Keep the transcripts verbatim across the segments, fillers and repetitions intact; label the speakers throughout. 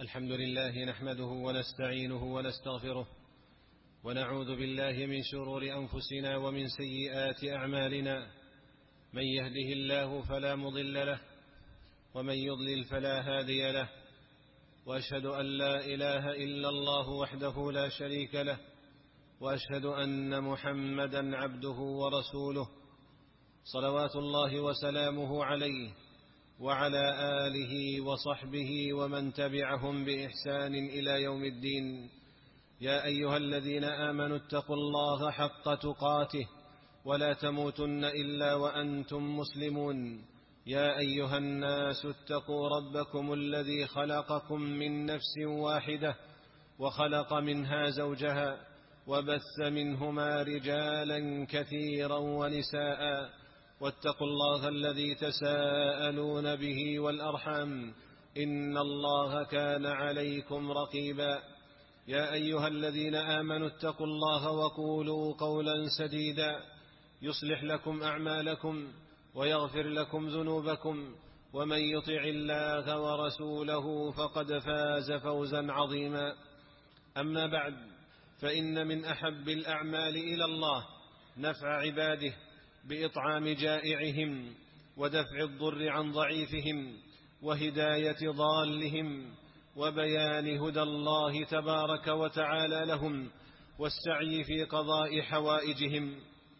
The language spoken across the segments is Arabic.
Speaker 1: الحمد لله نحمده ونستعينه ونستغفره ونعوذ بالله من شرور أنفسنا ومن سيئات أعمالنا. من يهده الله فلا مضل له ومن يضلل فلا هادي له، وأشهد أن لا إله إلا الله وحده لا شريك له، وأشهد أن محمدا عبده ورسوله صلوات الله وسلامه عليه وعلى آله وصحبه ومن تبعهم بإحسان إلى يوم الدين. يا أيها الذين آمنوا اتقوا الله حق تقاته ولا تموتن إلا وأنتم مسلمون. يا أيها الناس اتقوا ربكم الذي خلقكم من نفس واحدة وخلق منها زوجها وبث منهما رجالا كثيرا ونساء، واتقوا الله الذي تساءلون به والأرحام إن الله كان عليكم رقيبا. يا أيها الذين آمنوا اتقوا الله وقولوا قولا سديدا يصلح لكم أعمالكم ويغفر لكم ذنوبكم، ومن يطع الله ورسوله فقد فاز فوزا عظيما. أما بعد، فإن من أحب الأعمال إلى الله نفع عباده بإطعام جائعهم ودفع الضر عن ضعيفهم وهداية ضالهم وبيان هدى الله تبارك وتعالى لهم والسعي في قضاء حوائجهم.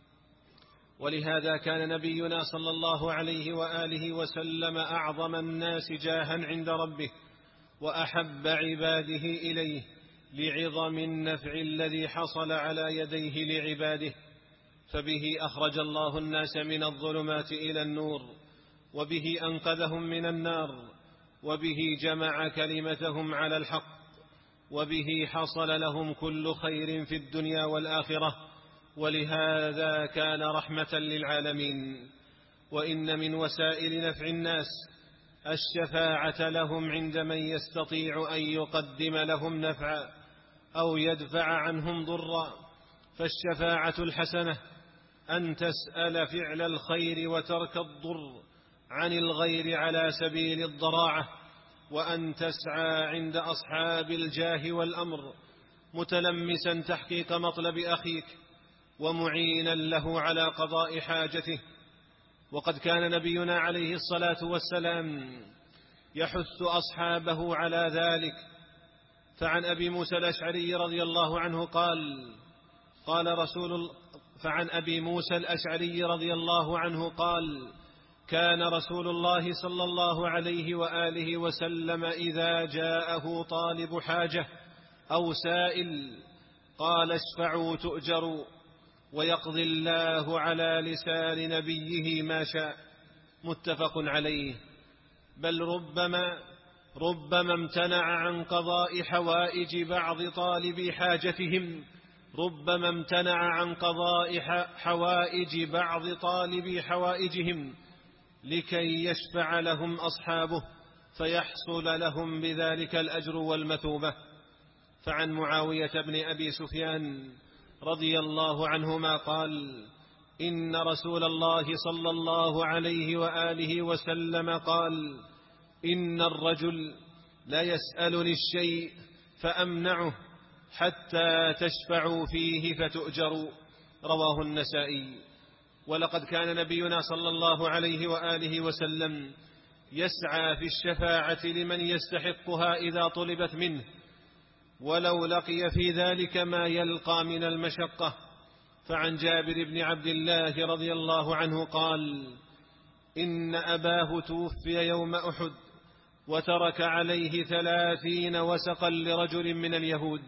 Speaker 1: ولهذا كان نبينا صلى الله عليه وآله وسلم أعظم الناس جاها عند ربه وأحب عباده إليه لعظم النفع الذي حصل على يديه لعباده، فبه أخرج الله الناس من الظلمات إلى النور، وبه أنقذهم من النار، وبه جمع كلمتهم على الحق، وبه حصل لهم كل خير في الدنيا والآخرة، ولهذا كان رحمة للعالمين. وإن من وسائل نفع الناس الشفاعة لهم عند من يستطيع أن يقدم لهم نفعا أو يدفع عنهم ضرا. فالشفاعة الحسنة أن تسأل فعل الخير وترك الضر عن الغير على سبيل الضراعة، وأن تسعى عند أصحاب الجاه والأمر متلمسا تحقيق مطلب أخيك ومعينا له على قضاء حاجته. وقد كان نبينا عليه الصلاة والسلام يحث أصحابه على ذلك. فعن أبي موسى الأشعري رضي الله عنه قال قال رسول فعن أبي موسى الأشعري رضي الله عنه قال كان رسول الله صلى الله عليه وآله وسلم إذا جاءه طالب حاجة أو سائل قال اشفعوا تؤجروا، ويقضي الله على لسان نبيه ما شاء. متفق عليه. بل ربما ربما امتنع عن قضاء حوائج بعض طالبي حاجتهم ربما امتنع عن قضاء حوائج بعض طالبي حوائجهم لكي يشفع لهم أصحابه فيحصل لهم بذلك الأجر والمثوبة. فعن معاوية بن أبي سفيان رضي الله عنهما قال إن رسول الله صلى الله عليه وآله وسلم قال إن الرجل لا يسألني الشيء فأمنعه حتى تشفعوا فيه فتؤجروا. رواه النسائي. ولقد كان نبينا صلى الله عليه وآله وسلم يسعى في الشفاعة لمن يستحقها إذا طلبت منه، ولو لقي في ذلك ما يلقى من المشقة. فعن جابر بن عبد الله رضي الله عنه قال إن أباه توفي يوم أحد وترك عليه ثلاثين وسقا لرجل من اليهود.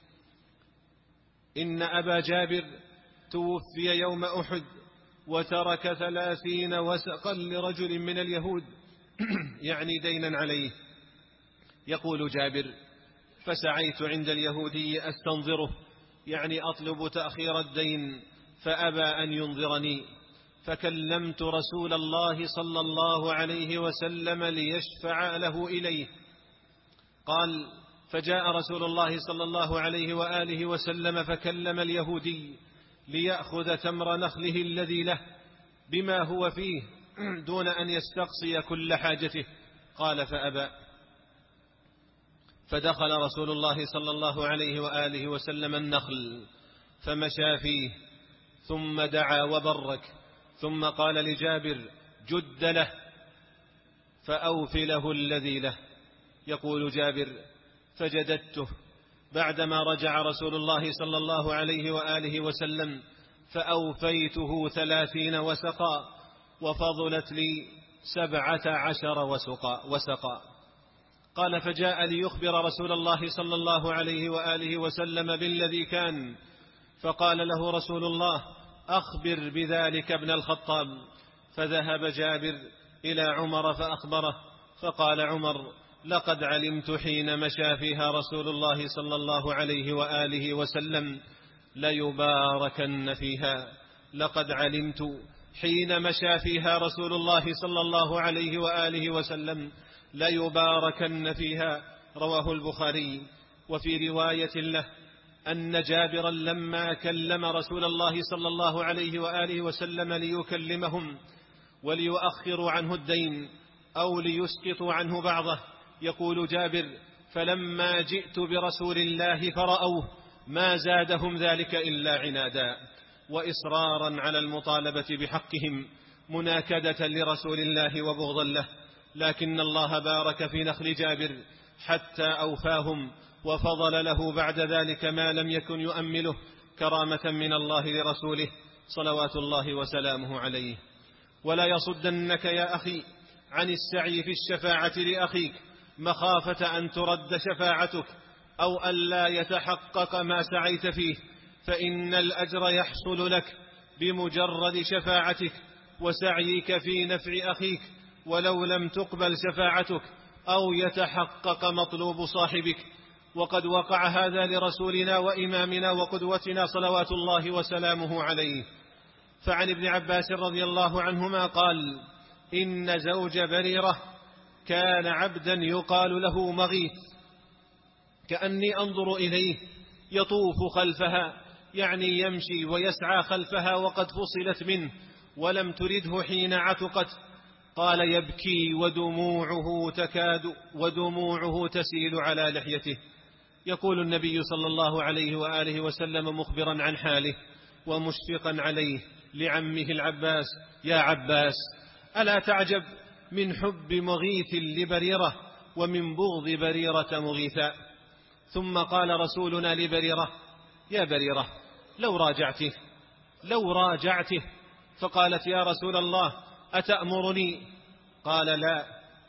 Speaker 1: إن أبا جابر توفي يوم أحد وترك ثلاثين وسقا لرجل من اليهود يعني دينا عليه. يقول جابر فسعيت عند اليهودي أستنظره يعني أطلب تأخير الدين فأبى أن ينظرني، فكلمت رسول الله صلى الله عليه وسلم ليشفع له إليه. قال فجاء رسول الله صلى الله عليه وآله وسلم فكلم اليهودي ليأخذ تمر نخله الذي له بما هو فيه دون أن يستقصي كل حاجته. قال فأبى. فدخل رسول الله صلى الله عليه وآله وسلم النخل فمشى فيه، ثم دعا وبرك، ثم قال لجابر: جد له فأوف له الذي له. يقول جابر: فجددته بعدما رجع رسول الله صلى الله عليه وآله وسلم فأوفيته ثلاثين وسقا، وفضلت لي سبعة عشر وسقا, وسقا. قال: فجاء ليخبر رسول الله صلى الله عليه وآله وسلم بالذي كان، فقال له رسول الله: أخبر بذلك ابن الخطاب. فذهب جابر إلى عمر فأخبره، فقال عمر: لقد علمت حين مشى فيها رسول الله صلى الله عليه وآله وسلم ليباركن فيها. لقد علمت حين مشى فيها رسول الله صلى الله عليه وآله وسلم ليباركن فيها. رواه البخاري. وفي رواية له أن جابرا لما كلم رسول الله صلى الله عليه وآله وسلم ليكلمهم وليؤخروا عنه الدين أو ليسقطوا عنه بعضه، يقول جابر: فلما جئت برسول الله فرأوه ما زادهم ذلك إلا عنادا وإصرارا على المطالبة بحقهم، مناكدة لرسول الله وبغضا له. لكن الله بارك في نخل جابر حتى أوفاهم، وفضل له بعد ذلك ما لم يكن يؤمله كرامة من الله لرسوله صلوات الله وسلامه عليه. ولا يصدنك يا أخي عن السعي في الشفاعة لأخيك مخافة أن ترد شفاعتك أو ألا يتحقق ما سعيت فيه، فإن الأجر يحصل لك بمجرد شفاعتك وسعيك في نفع أخيك، ولو لم تقبل شفاعتك أو يتحقق مطلوب صاحبك. وقد وقع هذا لرسولنا وإمامنا وقدوتنا صلوات الله وسلامه عليه. فعن ابن عباس رضي الله عنهما قال: إن زوج بريرة كان عبدا يقال له مغيث، كأني أنظر إليه يطوف خلفها، يعني يمشي ويسعى خلفها وقد فصلت منه ولم ترده حين عتقت. قال: يبكي ودموعه تكاد ودموعه تسيل على لحيته. يقول النبي صلى الله عليه وآله وسلم مخبرا عن حاله ومشفقا عليه لعمه العباس: يا عباس، ألا تعجب من حب مغيث لبريرة ومن بغض بريرة مغيثا؟ ثم قال رسولنا لبريرة: يا بريرة، لو راجعته لو راجعته. فقالت: يا رسول الله، أتأمرني؟ قال: لا،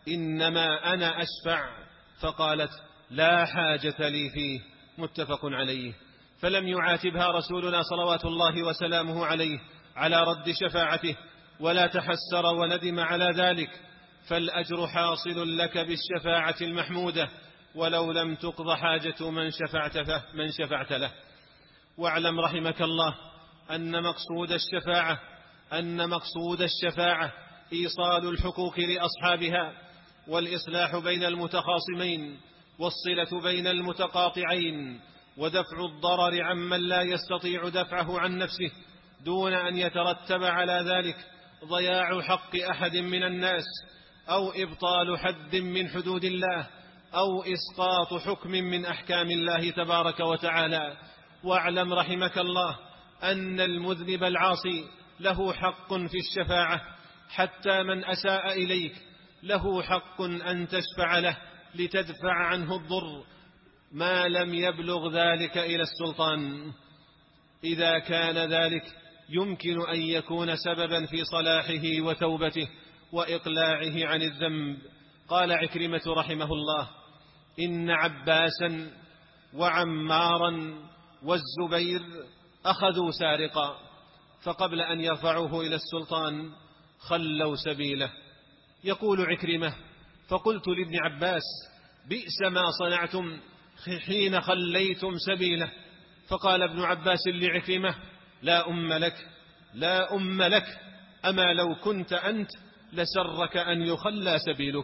Speaker 1: إنما أنا أشفع. فقالت: لا حاجة لي فيه. متفق عليه. فلم يعاتبها رسولنا صلوات الله وسلامه عليه على رد شفاعته، ولا تحسر وندم على ذلك، فالأجر حاصل لك بالشفاعة المحمودة ولو لم تقض حاجة من شفعت, من شفعت له. واعلم رحمك الله أن مقصود الشفاعة أن مقصود الشفاعة إيصال الحقوق لأصحابها، والإصلاح بين المتخاصمين، والصلة بين المتقاطعين، ودفع الضرر عمن لا يستطيع دفعه عن نفسه، دون أن يترتب على ذلك ضياع حق أحد من الناس، أو إبطال حد من حدود الله، أو إسقاط حكم من أحكام الله تبارك وتعالى. واعلم رحمك الله أن المذنب العاصي له حق في الشفاعة، حتى من أساء إليك له حق أن تشفع له لتدفع عنه الضر ما لم يبلغ ذلك إلى السلطان. إذا كان ذلك يمكن أن يكون سببا في صلاحه وتوبته وإقلاعه عن الذنب. قال عكرمة رحمه الله: إن عباسا وعمارا والزبير أخذوا سارقا، فقبل أن يرفعوه إلى السلطان خلوا سبيله. يقول عكرمة: فقلت لابن عباس: بئس ما صنعتم حين خليتم سبيله. فقال ابن عباس لعكرمة: لا أم لك لا أم لك أما لو كنت أنت لسرك أن يخلى سبيلك.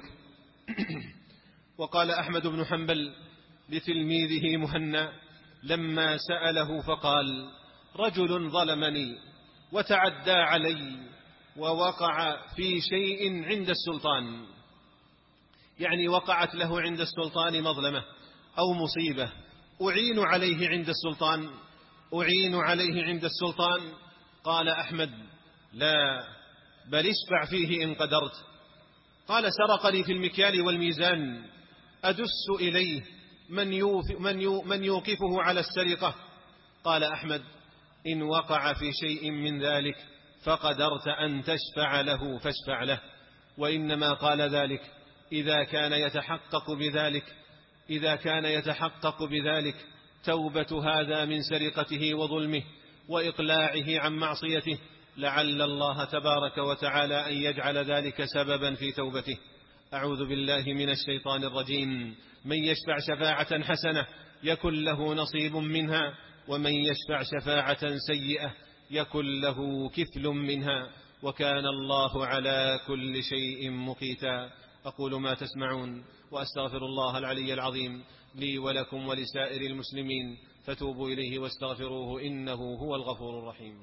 Speaker 1: وقال أحمد بن حنبل لتلميذه مهنا لما سأله فقال: رجل ظلمني وتعدى علي ووقع في شيء عند السلطان، يعني وقعت له عند السلطان مظلمة أو مصيبة أعين عليه عند السلطان أعين عليه عند السلطان؟ قال أحمد: لا، بل اشفع فيه إن قدرت. قال: سرقني في المكيال والميزان، أدس إليه من, يوف من, يو من يوقفه على السرقة؟ قال أحمد: إن وقع في شيء من ذلك فقدرت أن تشفع له فاشفع له. وإنما قال ذلك إذا كان يتحقق بذلك إذا كان يتحقق بذلك توبة هذا من سرقته وظلمه وإقلاعه عن معصيته، لعل الله تبارك وتعالى أن يجعل ذلك سببا في توبته. أعوذ بالله من الشيطان الرجيم. من يشفع شفاعة حسنة يكن له نصيب منها، ومن يشفع شفاعة سيئة يكن له كفل منها، وكان الله على كل شيء مقيتا. أقول ما تسمعون وأستغفر الله العلي العظيم لي ولكم ولسائر المسلمين، فتوبوا إليه واستغفروه إنه هو الغفور الرحيم.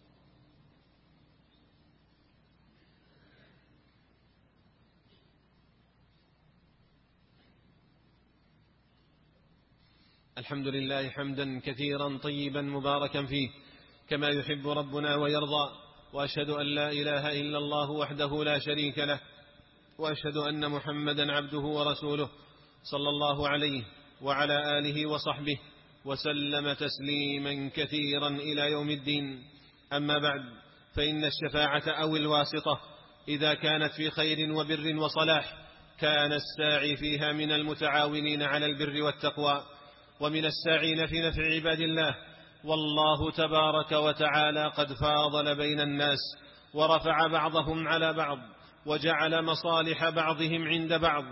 Speaker 1: الحمد لله حمدا كثيرا طيبا مباركا فيه كما يحب ربنا ويرضى، وأشهد أن لا إله إلا الله وحده لا شريك له، وأشهد أن محمدا عبده ورسوله صلى الله عليه وعلى آله وصحبه وسلم تسليما كثيرا إلى يوم الدين. أما بعد، فإن الشفاعة أو الواسطة إذا كانت في خير وبر وصلاح كان الساعي فيها من المتعاونين على البر والتقوى ومن الساعين في نفع عباد الله. والله تبارك وتعالى قد فاضل بين الناس ورفع بعضهم على بعض وجعل مصالح بعضهم عند بعض،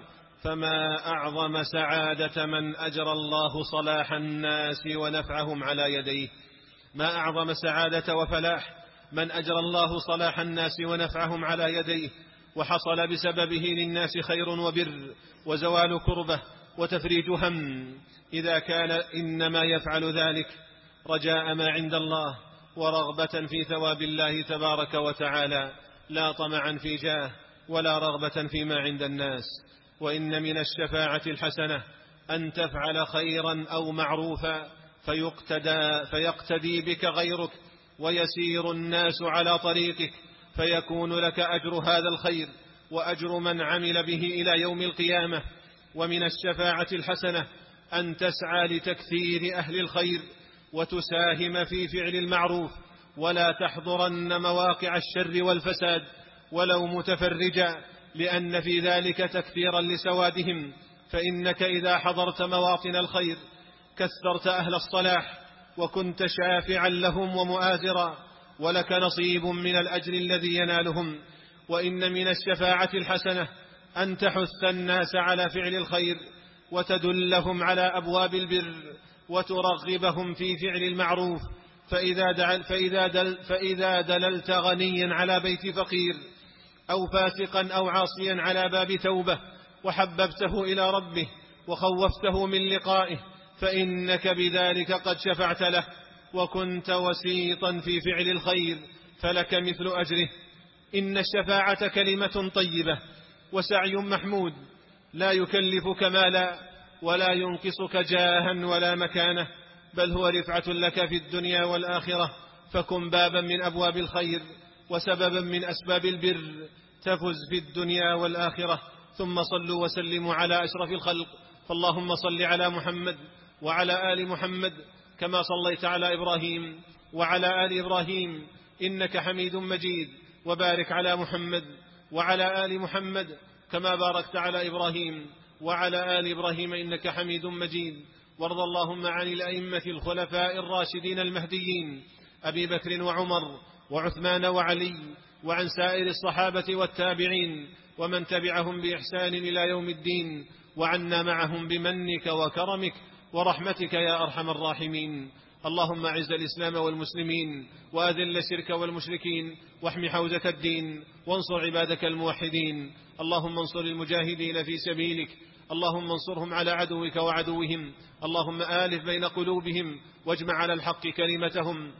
Speaker 1: فما أعظم سعادة من أجرى الله صلاح الناس ونفعهم على يديه. ما أعظم سعادة وفلاح من أجرى الله صلاح الناس ونفعهم على يديه، وحصل بسببه للناس خير وبر وزوال كربة وتفريج هم، إذا كان إنما يفعل ذلك رجاء ما عند الله ورغبة في ثواب الله تبارك وتعالى، لا طمعا في جاه ولا رغبة فيما عند الناس. وإن من الشفاعة الحسنة أن تفعل خيرا أو معروفا فيقتدى, فيقتدي بك غيرك ويسير الناس على طريقك، فيكون لك أجر هذا الخير وأجر من عمل به إلى يوم القيامة. ومن الشفاعة الحسنة أن تسعى لتكثير أهل الخير وتساهم في فعل المعروف، ولا تحضرن مواقع الشر والفساد ولو متفرجا، لأن في ذلك تكثيرا لسوادهم. فإنك إذا حضرت مواطن الخير كثرت أهل الصلاح وكنت شافعا لهم ومؤازرا، ولك نصيب من الأجر الذي ينالهم. وإن من الشفاعة الحسنة أن تحث الناس على فعل الخير وتدلهم على أبواب البر وترغبهم في فعل المعروف. فإذا, دعل فإذا, دل فإذا دللت غنيا على بيت فقير أو فاسقا أو عاصيا على باب توبة وحببته إلى ربه وخوفته من لقائه، فإنك بذلك قد شفعت له وكنت وسيطا في فعل الخير، فلك مثل أجره. إن الشفاعة كلمة طيبة وسعي محمود، لا يكلفك مالا ولا ينقصك جاها ولا مكانة، بل هو رفعة لك في الدنيا والآخرة. فكن بابا من أبواب الخير وسببا من أسباب البر تفز في الدنيا والآخرة. ثم صلوا وسلموا على أشرف الخلق، فاللهم صل على محمد وعلى آل محمد كما صليت على إبراهيم وعلى آل إبراهيم إنك حميد مجيد، وبارك على محمد وعلى آل محمد كما باركت على إبراهيم وعلى آل إبراهيم إنك حميد مجيد. وارض اللهم عن الأئمة الخلفاء الراشدين المهديين أبي بكر وعمر وعثمان وعلي، وعن سائر الصحابة والتابعين ومن تبعهم بإحسان إلى يوم الدين، وعنا معهم بمنك وكرمك ورحمتك يا أرحم الراحمين. اللهم أعز الإسلام والمسلمين وأذل الشرك والمشركين واحم حوزة الدين وانصر عبادك الموحدين. اللهم انصر المجاهدين في سبيلك، اللهم انصرهم على عدوك وعدوهم، اللهم آلف بين قلوبهم واجمع على الحق كلمتهم،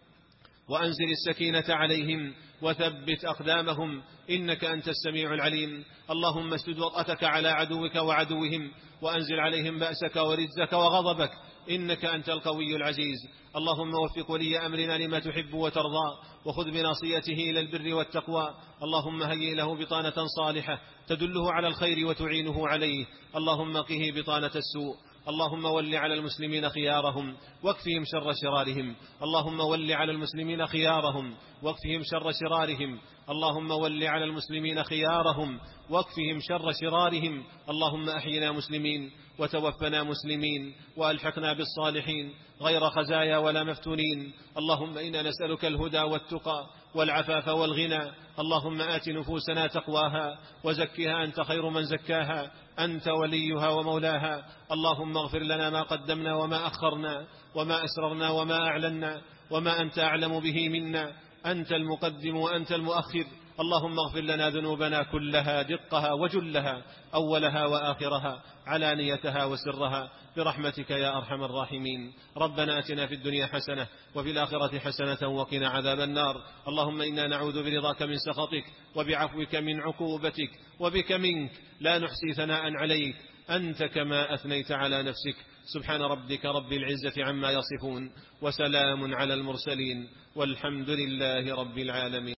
Speaker 1: وأنزل السكينة عليهم وثبت أقدامهم إنك أنت السميع العليم. اللهم اسدد وطأتك على عدوك وعدوهم وأنزل عليهم بأسك ورجزك وغضبك، إنك أنت القوي العزيز. اللهم وفق ولي أمرنا لما تحب وترضى، وخذ بناصيته إلى البر والتقوى. اللهم هيئ له بطانة صالحة تدله على الخير وتعينه عليه. اللهم قه بطانة السوء. اللهم ول على المسلمين خيارهم واكفهم شر شرارهم. اللهم ول على المسلمين خيارهم واكفهم شر شرارهم. اللهم ول على المسلمين خيارهم واكفهم شر شرارهم. اللهم أحينا مسلمين وتوفنا مسلمين وألحقنا بالصالحين غير خزايا ولا مفتونين. اللهم إنا نسألك الهدى والتقى والعفاف والغنى. اللهم آت نفوسنا تقواها وزكها أنت خير من زكاها، أنت وليها ومولاها. اللهم اغفر لنا ما قدمنا وما أخرنا وما أسررنا وما أعلنا وما أنت أعلم به منا. أنت المقدم وأنت المؤخر. اللهم اغفر لنا ذنوبنا كلها دقها وجلها، أولها وآخرها، علانيتها وسرها، برحمتك يا أرحم الراحمين. ربنا آتنا في الدنيا حسنة وفي الآخرة حسنة وقنا عذاب النار. اللهم إنا نعوذ برضاك من سخطك وبعفوك من عقوبتك، وبك منك لا نحصي ثناء عليك، أنت كما أثنيت على نفسك. سبحان ربك رب العزة عما يصفون، وسلام على المرسلين، والحمد لله رب العالمين.